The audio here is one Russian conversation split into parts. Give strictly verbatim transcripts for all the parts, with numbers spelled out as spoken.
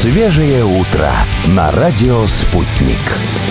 Свежее утро на радио «Спутник».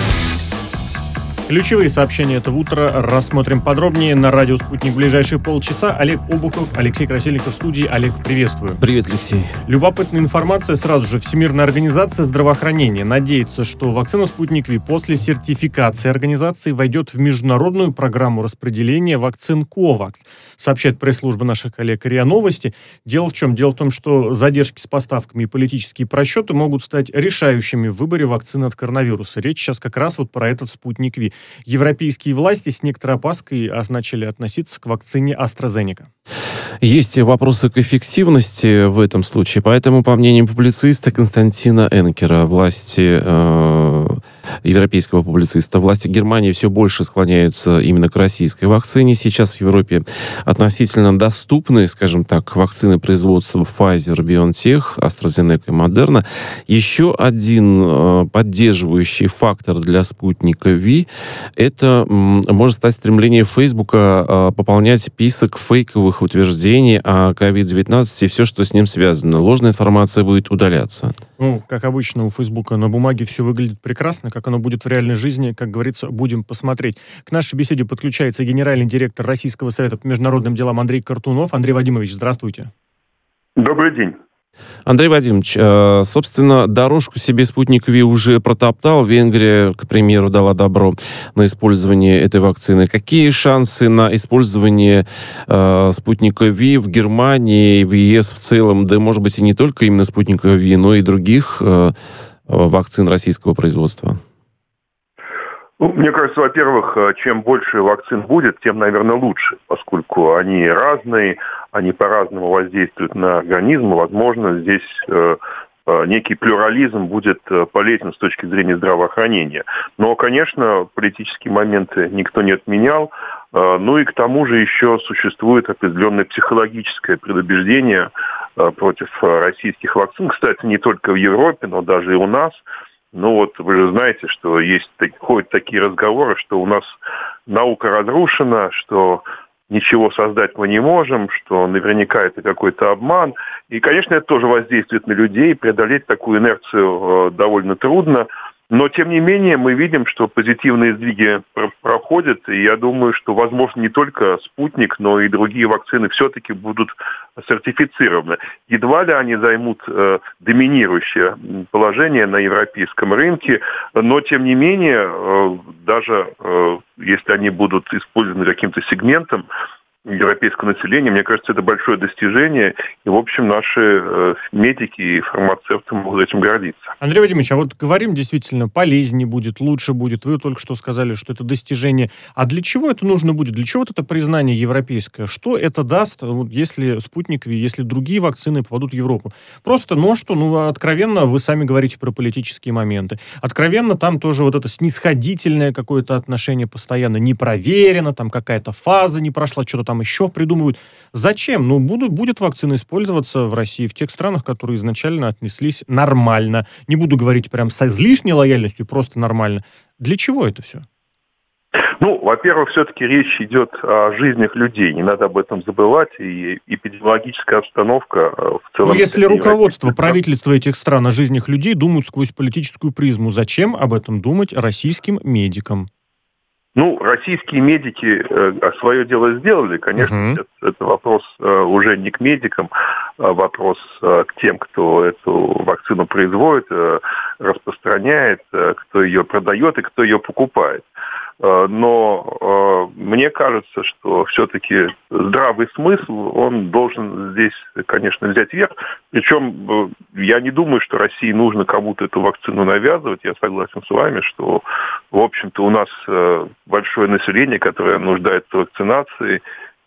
Ключевые сообщения этого утра рассмотрим подробнее на радио «Спутник» в ближайшие полчаса. Олег Обухов, Алексей Красильников в студии. Олег, приветствую. Привет, Алексей. Любопытная информация сразу же. Всемирная организация здравоохранения надеется, что вакцина «Спутник Ви» после сертификации организации войдет в международную программу распределения вакцин «Ковакс», сообщает пресс-служба наших коллег РИА Новости. Дело в чем? Дело в том, что задержки с поставками и политические просчеты могут стать решающими в выборе вакцины от коронавируса. Речь сейчас как раз вот про этот «Спутник Ви». Европейские власти с некоторой опаской начали относиться к вакцине AstraZeneca. Есть вопросы к эффективности в этом случае, поэтому, по мнению публициста Константина Энкера, власти э, европейского публициста, власти Германии все больше склоняются именно к российской вакцине. Сейчас в Европе относительно доступны, скажем так, вакцины производства Pfizer, BioNTech, AstraZeneca и Moderna. Еще один э, поддерживающий фактор для спутника Ви – это м, может стать стремление Фейсбука э, пополнять список фейковых утверждений о ковид девятнадцать и все, что с ним связано. Ложная информация будет удаляться. Ну, как обычно, у Фейсбука на бумаге все выглядит прекрасно. Как оно будет в реальной жизни, как говорится, будем посмотреть. К нашей беседе подключается генеральный директор Российского совета по международным делам Андрей Картунов. Андрей Вадимович, здравствуйте. Добрый день. Андрей Вадимович, собственно, дорожку себе спутник Ви уже протоптал. Венгрия, к примеру, дала добро на использование этой вакцины. Какие шансы на использование э, спутника Ви в Германии, в ЕС в целом, да, может быть, и не только именно спутника Ви, но и других э, вакцин российского производства? Ну, мне кажется, во-первых, чем больше вакцин будет, тем, наверное, лучше, поскольку они разные, они по-разному воздействуют на организм. Возможно, здесь э, э, некий плюрализм будет полезен с точки зрения здравоохранения. Но, конечно, политические моменты никто не отменял. Э, ну и к тому же еще существует определенное психологическое предубеждение э, против российских вакцин. Кстати, не только в Европе, но даже и у нас. Ну вот, вы же знаете, что есть, ходят такие разговоры, что у нас наука разрушена, что ничего создать мы не можем, что наверняка это какой-то обман. И, конечно, это тоже воздействует на людей, преодолеть такую инерцию э, довольно трудно. Но, тем не менее, мы видим, что позитивные сдвиги пр- проходят, и я думаю, что, возможно, не только «Спутник», но и другие вакцины все-таки будут сертифицированы. Едва ли они займут э, доминирующее положение на европейском рынке, но, тем не менее, э, даже э, если они будут использованы каким-то сегментом европейского населения, мне кажется, это большое достижение. И, в общем, наши э, медики и фармацевты могут этим гордиться. Андрей Вадимович, а вот говорим, действительно, полезнее будет, лучше будет. Вы только что сказали, что это достижение. А для чего это нужно будет? Для чего вот это признание европейское? Что это даст, вот, если спутник Ви, если другие вакцины попадут в Европу? Просто, ну что, ну, откровенно, вы сами говорите про политические моменты. Откровенно там тоже вот это снисходительное какое-то отношение постоянно не проверено, там какая-то фаза не прошла, что-то там еще придумывают. Зачем? Ну, будут, будет вакцина использоваться в России, в тех странах, которые изначально отнеслись нормально. Не буду говорить прям с излишней лояльностью, просто нормально. Для чего это все? Ну, во-первых, все-таки речь идет о жизнях людей. Не надо об этом забывать. И эпидемиологическая обстановка в целом... Ну, если руководство, правительство этих стран о жизнях людей думают сквозь политическую призму, зачем об этом думать российским медикам? Ну, российские медики э, свое дело сделали. Конечно, uh-huh. это, это вопрос э, уже не к медикам, а вопрос э, к тем, кто эту вакцину производит, э, распространяет, э, кто ее продает и кто ее покупает. Э, но э, мне кажется, что все-таки здравый смысл, он должен здесь, конечно, взять верх. Причем э, я не думаю, что России нужно кому-то эту вакцину навязывать. Я согласен с вами, что, в общем-то, у нас э, большое население, которое нуждается в вакцинации,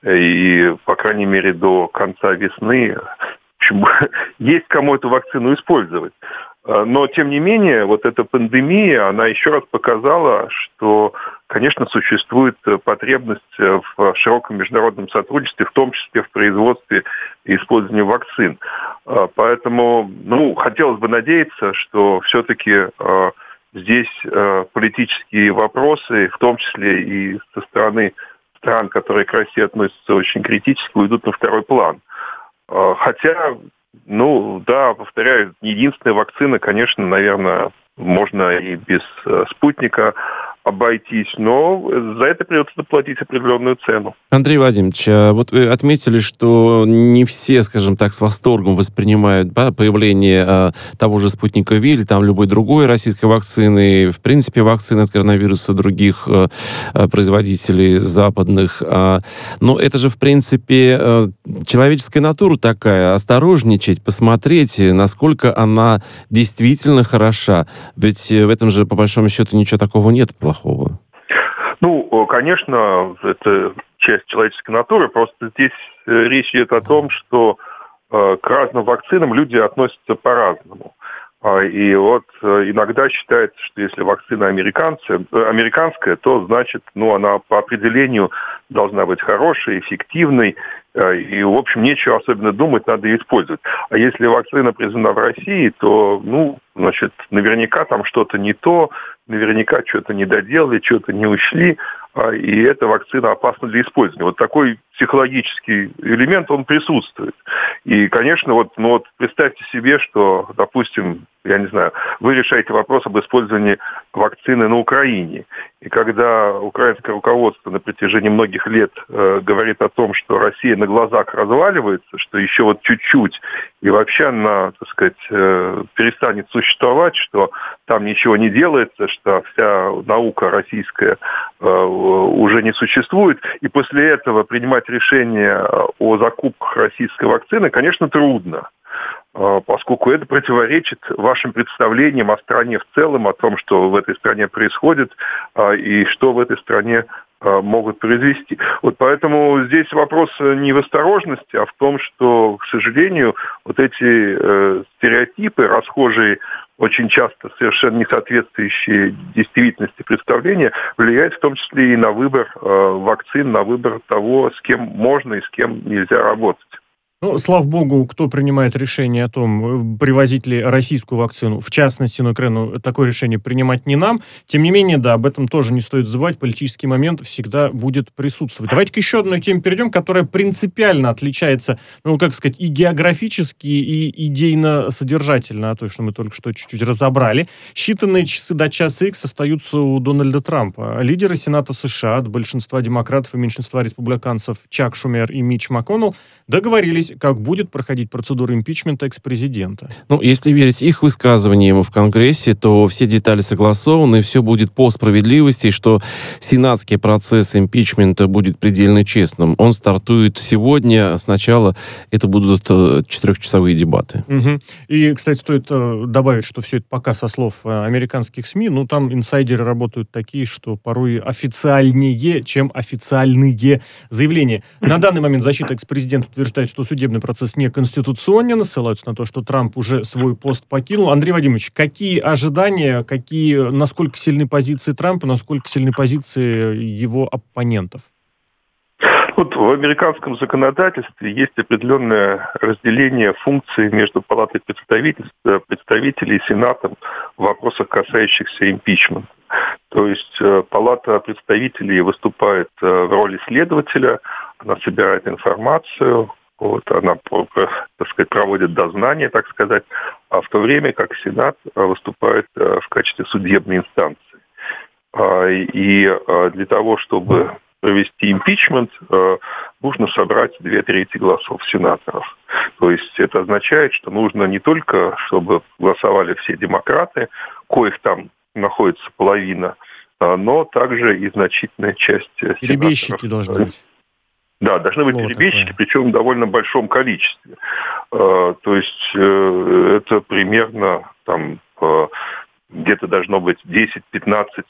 и, по крайней мере, до конца весны в общем, есть кому эту вакцину использовать. Но, тем не менее, вот эта пандемия, она еще раз показала, что, конечно, существует потребность в широком международном сотрудничестве, в том числе в производстве и использовании вакцин. Поэтому, ну, хотелось бы надеяться, что все-таки здесь политические вопросы, в том числе и со стороны стран, которые к России относятся очень критически, уйдут на второй план. Хотя Ну, да, повторяю, единственная вакцина, конечно, наверное, можно и без э, спутника обойтись, но за это придется заплатить определенную цену. Андрей Владимирович, вот вы отметили, что не все, скажем так, с восторгом воспринимают да, появление а, того же спутника Ви или там любой другой российской вакцины, в принципе, вакцины от коронавируса других а, производителей западных. А, но это же, в принципе, а, человеческая натура такая, осторожничать, посмотреть, насколько она действительно хороша. Ведь в этом же, по большому счету, ничего такого нет плохого. Ну, конечно, это часть человеческой натуры, просто здесь речь идет о том, что э, к разным вакцинам люди относятся по-разному. И вот иногда считается, что если вакцина американцы, американская, то значит, ну, она по определению должна быть хорошей, эффективной, и, в общем, нечего особенно думать, надо ее использовать. А если вакцина произведена в России, то, ну, значит, наверняка там что-то не то, наверняка что-то не доделали, что-то не учли, и эта вакцина опасна для использования. Вот такой психологический элемент, он присутствует. И, конечно, вот, ну вот представьте себе, что, допустим, я не знаю, вы решаете вопрос об использовании вакцины на Украине. И когда украинское руководство на протяжении многих лет э, говорит о том, что Россия на глазах разваливается, что еще вот чуть-чуть, и вообще она, так сказать, э, перестанет существовать, что там ничего не делается, что вся наука российская э, уже не существует, и после этого принимать решение о закупках российской вакцины, конечно, трудно, поскольку это противоречит вашим представлениям о стране в целом, о том, что в этой стране происходит и что в этой стране могут произвести. Вот поэтому здесь вопрос не в осторожности, а в том, что, к сожалению, вот эти э, стереотипы, расхожие, очень часто совершенно не соответствующие действительности представления, влияют в том числе и на выбор э, вакцин, на выбор того, с кем можно и с кем нельзя работать. Ну, слава богу, кто принимает решение о том, привозить ли российскую вакцину, в частности, на Украину, такое решение принимать не нам. Тем не менее, да, об этом тоже не стоит забывать. Политический момент всегда будет присутствовать. Давайте к еще одной теме перейдем, которая принципиально отличается, ну, как сказать, и географически, и идейно-содержательно от той, что мы только что чуть-чуть разобрали. Считанные часы до часа икс остаются у Дональда Трампа. Лидеры Сената США, от большинства демократов и меньшинства республиканцев Чак Шумер и Митч МакКоннелл, договорились, как будет проходить процедура импичмента экс-президента. Ну, если верить их высказываниям в Конгрессе, то все детали согласованы, и все будет по справедливости, и что сенатский процесс импичмента будет предельно честным. Он стартует сегодня, сначала это будут четырехчасовые дебаты. Угу. И, кстати, стоит добавить, что все это пока со слов американских СМИ, ну, там инсайдеры работают такие, что порой официальнее, чем официальные заявления. На данный момент защита экс-президента утверждает, что судебный процесс неконституционен, ссылаются на то, что Трамп уже свой пост покинул. Андрей Вадимович, какие ожидания, какие, насколько сильны позиции Трампа, насколько сильны позиции его оппонентов? Вот в американском законодательстве есть определенное разделение функций между Палатой представителей и Сенатом в вопросах, касающихся импичмента. То есть Палата представителей выступает в роли следователя, она собирает информацию, вот, она, так сказать, проводит дознание, так сказать, а в то время как Сенат выступает в качестве судебной инстанции. И для того, чтобы провести импичмент, нужно собрать две трети голосов сенаторов. То есть это означает, что нужно не только, чтобы голосовали все демократы, коих там находится половина, но также и значительная часть сенаторов. Перебежчики должны быть. Да, должны быть перебежчики, причем в довольно большом количестве. То есть это примерно там где-то должно быть десять-пятнадцать,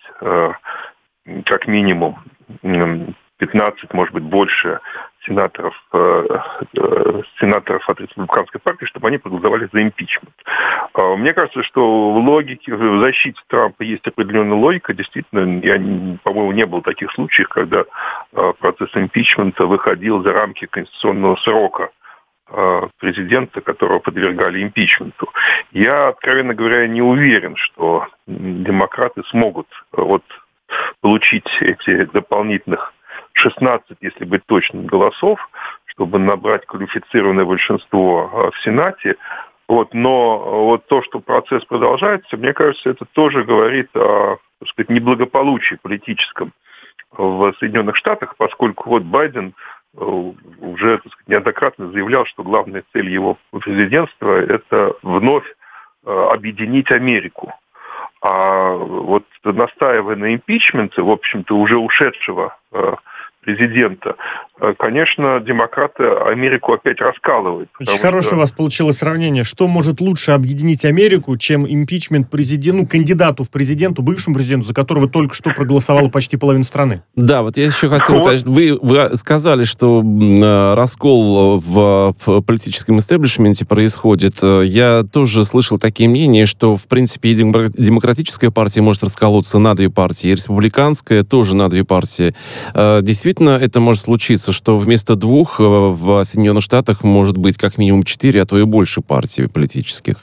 как минимум, пятнадцать, может быть, больше сенаторов, сенаторов от республиканской партии, чтобы они проголосовали за импичмент. Мне кажется, что в логике, в защите Трампа есть определенная логика. Действительно, я, по-моему, не было таких случаев, когда процесс импичмента выходил за рамки конституционного срока президента, которого подвергали импичменту. Я, откровенно говоря, не уверен, что демократы смогут вот получить эти дополнительных шестнадцать, если быть точным, голосов, чтобы набрать квалифицированное большинство в Сенате. Вот, но вот то, что процесс продолжается, мне кажется, это тоже говорит о, так сказать, неблагополучии политическом в Соединенных Штатах, поскольку вот Байден уже, так сказать, неоднократно заявлял, что главная цель его президентства – это вновь объединить Америку. А вот настаивая на импичменте, в общем-то, уже ушедшего президента, конечно, демократы Америку опять раскалывают. Очень хорошее что... у вас получилось сравнение. Что может лучше объединить Америку, чем импичмент президенту, ну, кандидату в президенту, бывшему президенту, за которого только что проголосовала почти половина страны? Да, вот я еще хотел уточнить. Вы, вы сказали, что э, раскол в, в политическом истеблишменте происходит. Я тоже слышал такие мнения, что, в принципе, и демократическая партия может расколоться на две партии, и республиканская тоже на две партии. Э, действительно, это может случиться, что вместо двух в Соединенных Штатах может быть как минимум четыре, а то и больше партий политических?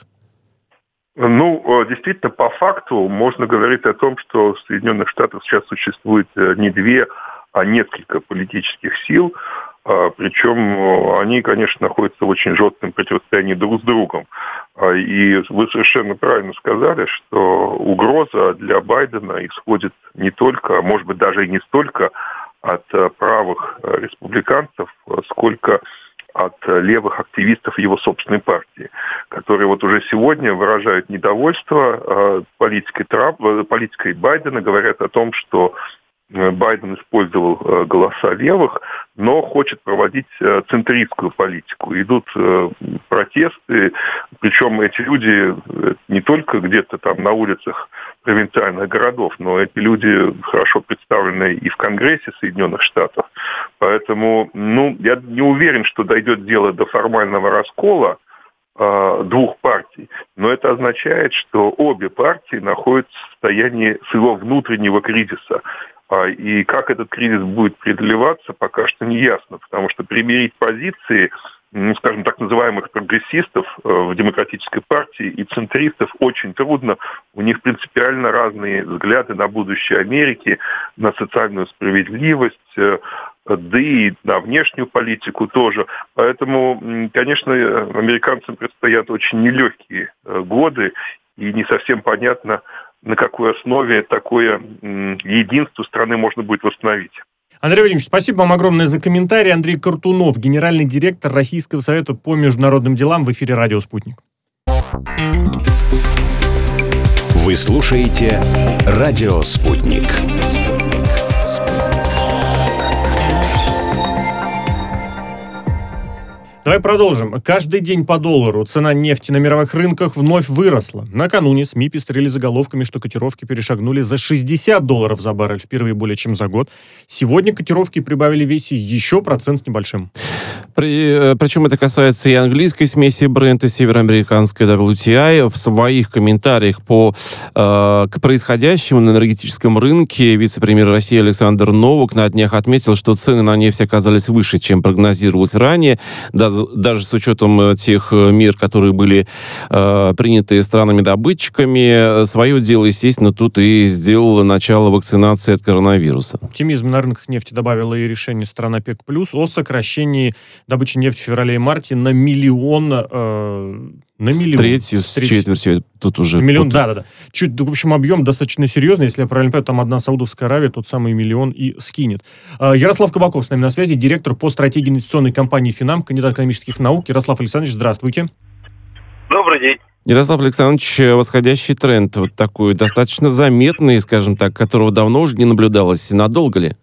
Ну, действительно, по факту можно говорить о том, что в Соединенных Штатах сейчас существует не две, а несколько политических сил, причем они, конечно, находятся в очень жестком противостоянии друг с другом. И вы совершенно правильно сказали, что угроза для Байдена исходит не только, а может быть даже и не столько от правых республиканцев, сколько от левых активистов его собственной партии, которые вот уже сегодня выражают недовольство политикой Трампа, политикой Байдена, говорят о том, что Байден использовал голоса левых, но хочет проводить центристскую политику. Идут протесты, причем эти люди не только где-то там на улицах провинциальных городов, но эти люди хорошо представлены и в Конгрессе Соединенных Штатов. Поэтому, ну, я не уверен, что дойдет дело до формального раскола э, двух партий, но это означает, что обе партии находятся в состоянии своего внутреннего кризиса. И как этот кризис будет преодолеваться, пока что не ясно, потому что примирить позиции, ну, скажем, так называемых прогрессистов в демократической партии и центристов очень трудно. У них принципиально разные взгляды на будущее Америки, на социальную справедливость, да и на внешнюю политику тоже. Поэтому, конечно, американцам предстоят очень нелегкие годы, и не совсем понятно, на какой основе такое единство страны можно будет восстановить. Андрей Владимирович, спасибо вам огромное за комментарий. Андрей Картунов, генеральный директор Российского совета по международным делам, в эфире «Радио Спутник». Вы слушаете «Радио Спутник». Давай продолжим. Каждый день по доллару цена нефти на мировых рынках вновь выросла. Накануне СМИ пестрели заголовками, что котировки перешагнули за шестьдесят долларов за баррель, впервые более чем за год. Сегодня котировки прибавили в весе еще процент с небольшим. При, причем это касается и английской смеси Brent, и североамериканской дабл ю ти ай. В своих комментариях по, э, к происходящему на энергетическом рынке вице-премьер России Александр Новак на днях отметил, что цены на нефть оказались выше, чем прогнозировалось ранее. Даже с учетом тех мер, которые были э, приняты странами-добытчиками, свое дело, естественно, тут и сделало начало вакцинации от коронавируса. Оптимизм на рынках нефти добавило и решение стран ОПЕК+, о сокращении добычи нефти в феврале и марте на миллион... Э, на миллион. С третью, с, с четвертью, тут уже... Миллион, да-да-да. Чуть, в общем, объем достаточно серьезный. Если я правильно понимаю, там одна Саудовская Аравия тот самый миллион и скинет. Ярослав Кабаков с нами на связи, директор по стратегии инвестиционной компании «Финам», кандидат экономических наук. Ярослав Александрович, здравствуйте. Добрый день. Ярослав Александрович, восходящий тренд, вот такой достаточно заметный, скажем так, которого давно уже не наблюдалось. Надолго ли?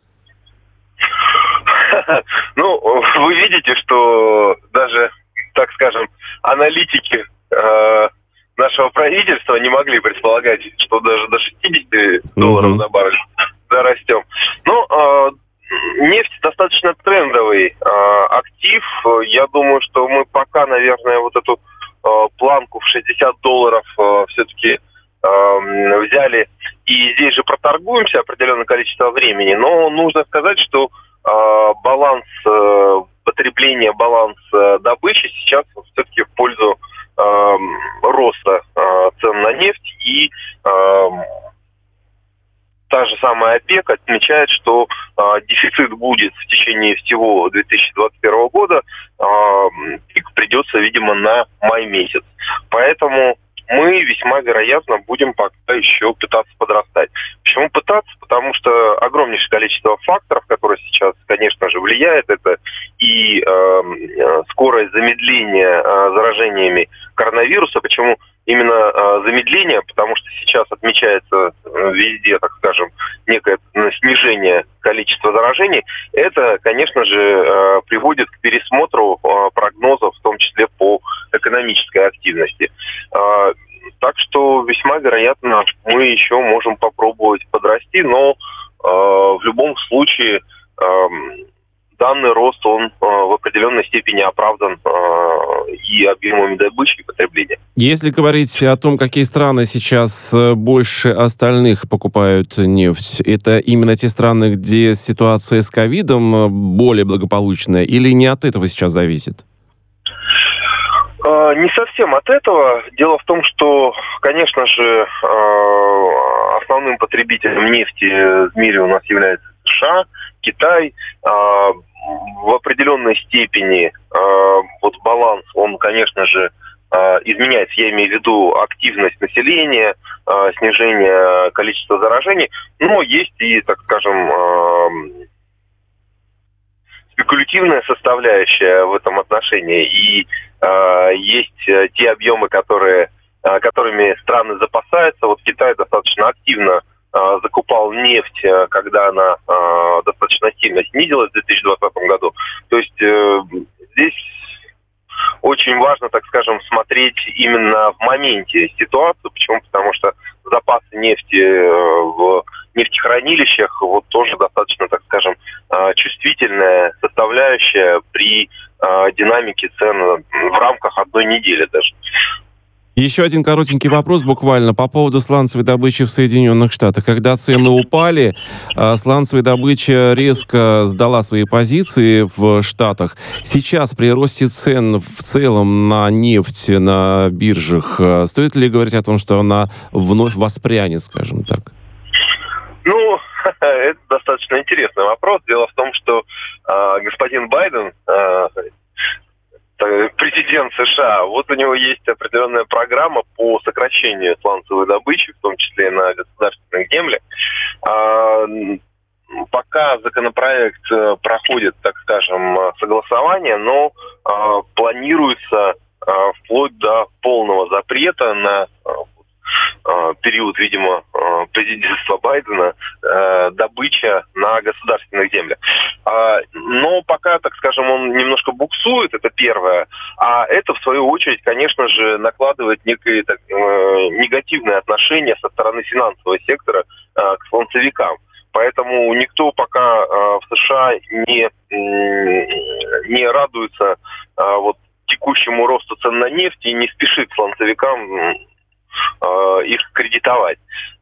Ну, вы видите, что даже, так скажем, аналитики э, нашего правительства не могли предполагать, что даже до шестидесяти долларов на баррель дорастем. Ну, э, нефть достаточно трендовый э, актив. Я думаю, что мы пока, наверное, вот эту э, планку в шестьдесят долларов э, все-таки э, взяли и здесь же проторгуемся определенное количество времени. Но нужно сказать, что э, баланс э, потребления, баланс э, добычи сейчас все-таки в пользу э, роста э, цен на нефть, и э, та же самая ОПЕК отмечает, что э, дефицит будет в течение всего две тысячи двадцать первого года, э, пик придется, видимо, на май месяц. Поэтому мы весьма вероятно будем пока еще пытаться подрастать. Почему пытаться? Потому что огромнейшее количество факторов, которые сейчас, конечно же, влияет. Это и э, скорое замедление э, заражениями коронавируса. Почему именно э, замедление? Потому что сейчас отмечается э, везде, так скажем, некое снижение количества заражений. Это, конечно же, э, приводит к пересмотру э, прогнозов, в том числе по экономической активности. Э, так что весьма вероятно мы еще можем попробовать подрасти, но э, в любом случае э, данный рост, он э, в определенной степени оправдан э, и объемами добычи и потребления. Если говорить о том, какие страны сейчас больше остальных покупают нефть, это именно те страны, где ситуация с ковидом более благополучная, или не от этого сейчас зависит? Не совсем от этого. Дело в том, что, конечно же, основным потребителем нефти в мире у нас является США, Китай. В определенной степени вот баланс, он, конечно же, изменяется. Я имею в виду активность населения, снижение количества заражений. Но есть и, так скажем, спекулятивная составляющая в этом отношении. И э, есть те объемы, которые, э, которыми страны запасаются. Вот Китай достаточно активно э, закупал нефть, э, когда она э, достаточно сильно снизилась в две тысячи двадцатом году. То есть э, здесь очень важно, так скажем, смотреть именно в моменте ситуацию. Почему? Потому что запасы нефти в нефтехранилищах вот тоже достаточно, так скажем, чувствительная составляющая при динамике цен в рамках одной недели даже. Еще один коротенький вопрос буквально по поводу сланцевой добычи в Соединенных Штатах. Когда цены упали, сланцевая добыча резко сдала свои позиции в Штатах. Сейчас при росте цен в целом на нефть на биржах, стоит ли говорить о том, что она вновь воспрянет, скажем так? Ну, это достаточно интересный вопрос. Дело в том, что э, господин Байден, э, президент США, вот у него есть определенная программа по сокращению сланцевой добычи, в том числе на государственных землях. Э, пока законопроект проходит, так скажем, согласование, но э, планируется э, вплоть до полного запрета на период, видимо, президентства Байдена, добыча на государственных землях. Но пока, так скажем, он немножко буксует, это первое. А это, в свою очередь, конечно же, накладывает некое так, негативное отношение со стороны финансового сектора к сланцевикам. Поэтому никто пока в США не, не радуется вот, текущему росту цен на нефть и не спешит сланцевикам их кредитовать.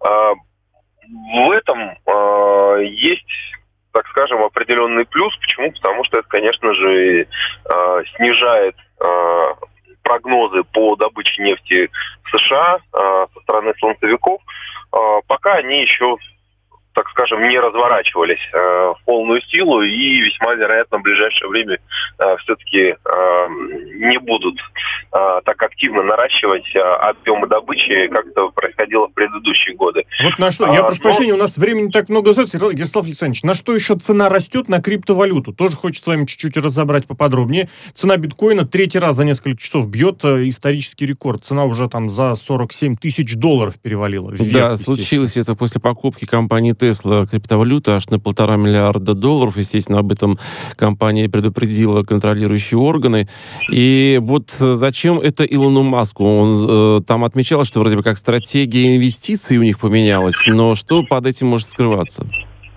В этом есть, так скажем, определенный плюс. Почему? Потому что это, конечно же, снижает прогнозы по добыче нефти в США со стороны сланцевиков. Пока они еще, так скажем, не разворачивались э, в полную силу и весьма вероятно в ближайшее время э, все-таки э, не будут э, так активно наращивать э, объемы добычи, как это происходило в предыдущие годы. Вот на что, я а, прошу но... прощения, у нас времени так много остается, Ярослав Александрович, на что еще цена растет на криптовалюту? Тоже хочется с вами чуть-чуть разобрать поподробнее. Цена биткоина третий раз за несколько часов бьет э, исторический рекорд. Цена уже там за сорок семь тысяч долларов перевалила вверх. Да, случилось это после покупки компании Tesla криптовалюта аж на полтора миллиарда долларов. Естественно, об этом компания предупредила контролирующие органы. И вот зачем это Илону Маску? Он э, там отмечал, что вроде бы как стратегия инвестиций у них поменялась, но что под этим может скрываться?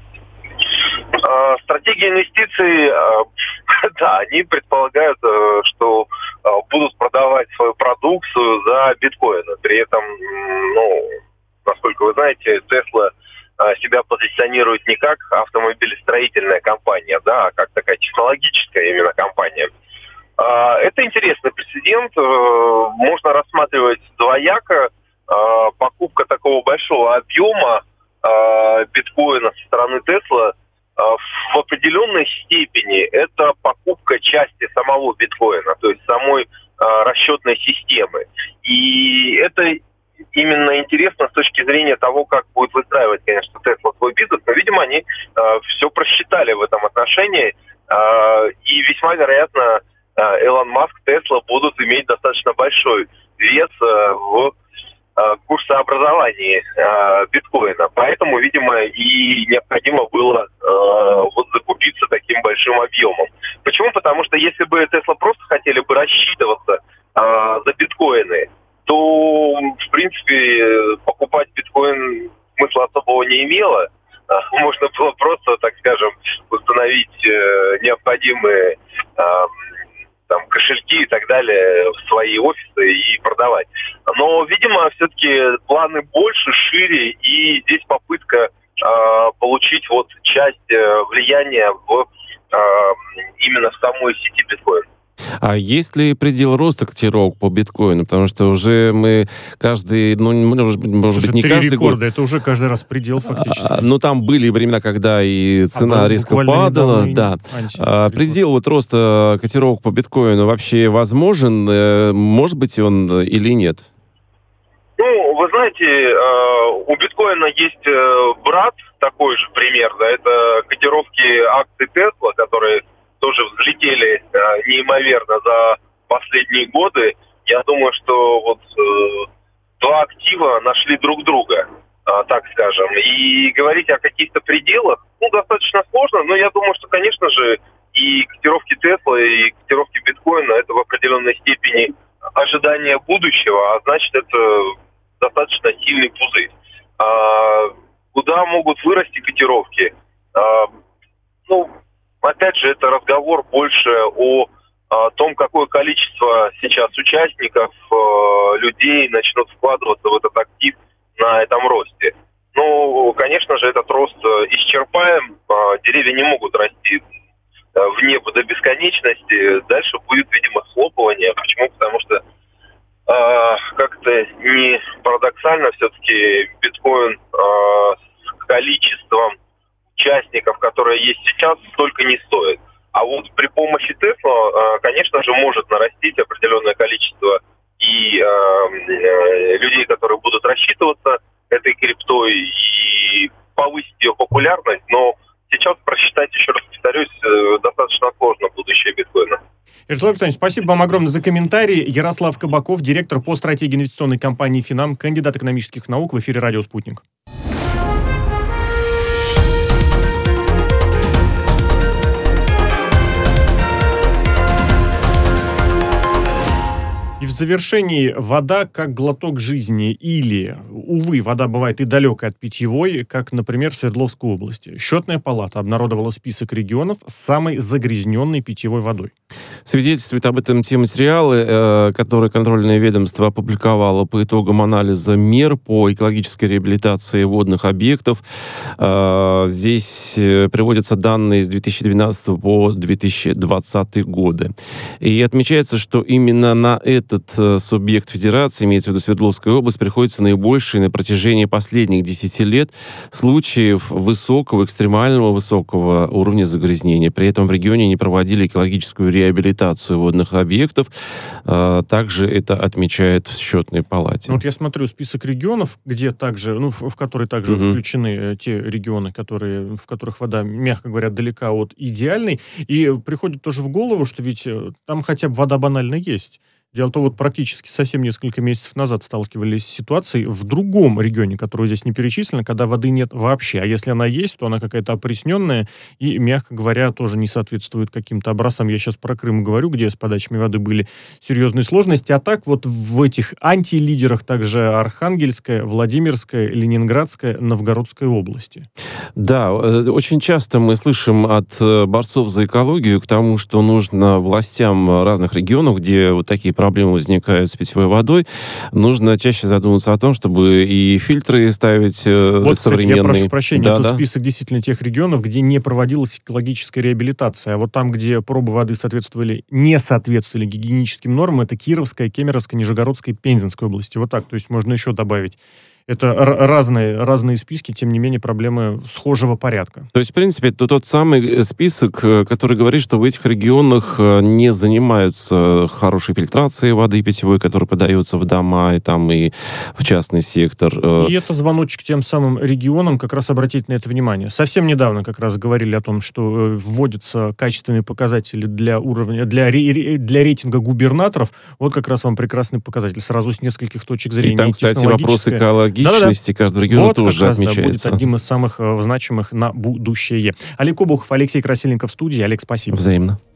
Стратегия инвестиций, да, они предполагают, что будут продавать свою продукцию за биткоины. При этом, ну, насколько вы знаете, Tesla себя позиционирует не как автомобилестроительная компания, да, а как такая технологическая именно компания. Это интересный прецедент, можно рассматривать двояко. Покупка такого большого объема э, биткоина со стороны Tesla э, в определенной степени это покупка части самого биткоина, то есть самой э, расчетной системы. И это именно интересно с точки зрения того, как будет выстраивать, конечно, Tesla свой бизнес, но, видимо, они э, все просчитали в этом отношении, э, и весьма вероятно э, Илон Маск, Tesla будут иметь достаточно большой вес э, в э, курсообразовании э, биткоина. Поэтому, видимо, и необходимо было э, вот закупиться таким большим объемом. Почему? Потому что если бы Tesla просто хотели бы рассчитываться э, за биткоины, то, в принципе, покупать биткоин смысла особого не имело. Можно было просто, так скажем, установить э, необходимые э, там, кошельки и так далее в свои офисы и продавать. Но, видимо, все-таки планы больше, шире, и здесь попытка э, получить вот часть э, влияния в, э, именно в самой сети биткоин. А есть ли предел роста котировок по биткоину? Потому что уже мы каждый, ну, может быть, может быть не три каждый рекорда, год. это уже каждый раз предел фактически. А, но там были времена, когда и цена а, резко падала. Да. А, предел вот роста котировок по биткоину вообще возможен? Может быть он или нет? Ну, вы знаете, у биткоина есть брат такой же пример, да, это котировки акций Tesla, которые тоже взлетели э, неимоверно за последние годы. Я думаю, что вот э, два актива нашли друг друга, э, так скажем. И говорить о каких-то пределах, ну, достаточно сложно, но я думаю, что, конечно же, и котировки Tesla, и котировки биткоина — это в определенной степени ожидание будущего, а значит, это достаточно сильный пузырь. А, куда могут вырасти котировки? А, ну, опять же, это разговор больше о, о том, какое количество сейчас участников, э, людей начнут вкладываться в этот актив на этом росте. Ну, конечно же, этот рост исчерпаем. Э, деревья не могут расти э, в небо до бесконечности. Дальше будет, видимо, схлопывание. Почему? Потому что э, как-то не парадоксально, все-таки биткоин э, с количеством участников, которые есть сейчас, столько не стоит. А вот при помощи Tesla, конечно же, может нарастить определенное количество и э, э, людей, которые будут рассчитываться этой криптой, и повысить ее популярность, но сейчас просчитать, еще раз повторюсь, достаточно сложно будущее биткоина. Ярослав Викторович, спасибо вам огромное за комментарий. Ярослав Кабаков, директор по стратегии инвестиционной компании «Финам», кандидат экономических наук, в эфире «Радио Спутник». И в завершении: вода как глоток жизни, или, увы, вода бывает и далекой от питьевой, как, например, в Свердловской области. Счетная палата обнародовала список регионов с самой загрязненной питьевой водой. Свидетельствуют об этом те материалы, э, которые контрольное ведомство опубликовало по итогам анализа мер по экологической реабилитации водных объектов. Э, здесь приводятся данные с две тысячи двенадцатого по две тысячи двадцатый годы. И отмечается, что именно на это Этот субъект федерации, имеется в виду Свердловская область, приходится наибольшие на протяжении последних десяти лет случаев высокого, экстремального высокого уровня загрязнения. При этом в регионе не проводили экологическую реабилитацию водных объектов. Также это отмечают в счетной палате. Ну, вот я смотрю список регионов, где также, ну, в, в которые также угу. включены те регионы, которые, в которых вода, мягко говоря, далека от идеальной. И приходит тоже в голову, что ведь там хотя бы вода банально есть. Дело в том, вот практически совсем несколько месяцев назад сталкивались с ситуацией в другом регионе, который здесь не перечислен, когда воды нет вообще. А если она есть, то она какая-то опресненная и, мягко говоря, тоже не соответствует каким-то образцам. Я сейчас про Крым говорю, где с подачами воды были серьезные сложности. А так вот в этих антилидерах также Архангельская, Владимирская, Ленинградская, Новгородская области. Да, очень часто мы слышим от борцов за экологию к тому, что нужно властям разных регионов, где вот такие проблемы возникают с питьевой водой, нужно чаще задуматься о том, чтобы и фильтры ставить э, вот, современные. Кстати, я прошу прощения, да, это да. список действительно тех регионов, где не проводилась экологическая реабилитация. А вот там, где пробы воды соответствовали, не соответствовали гигиеническим нормам, это Кировская, Кемеровская, Нижегородская, Пензенская области. Вот так. То есть можно еще добавить Это р- разные, разные списки, тем не менее, проблемы схожего порядка. То есть, в принципе, это тот самый список, который говорит, что в этих регионах не занимаются хорошей фильтрацией воды питьевой, которая подается в дома, и там и в частный сектор. И это звоночек тем самым регионам, как раз обратить на это внимание. Совсем недавно как раз говорили о том, что вводятся качественные показатели для уровня, для, ре, для рейтинга губернаторов. Вот как раз вам прекрасный показатель. Сразу с нескольких точек зрения. И там, кстати, вопрос экологичности Да-да-да. каждого региона вот тоже как раз, отмечается. Да, будет одним из самых э, значимых на будущее. Олег Обухов, Алексей Красильников в студии. Олег, спасибо. Взаимно.